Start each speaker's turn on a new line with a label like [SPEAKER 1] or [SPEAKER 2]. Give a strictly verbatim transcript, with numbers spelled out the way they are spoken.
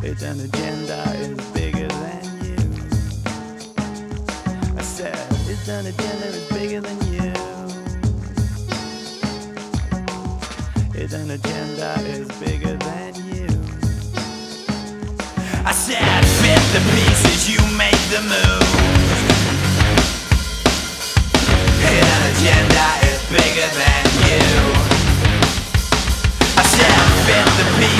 [SPEAKER 1] It's an agenda is bigger than you. I said, it's an agenda is bigger than you. It's an agenda is bigger than you. I said, fit the pieces, you make the move.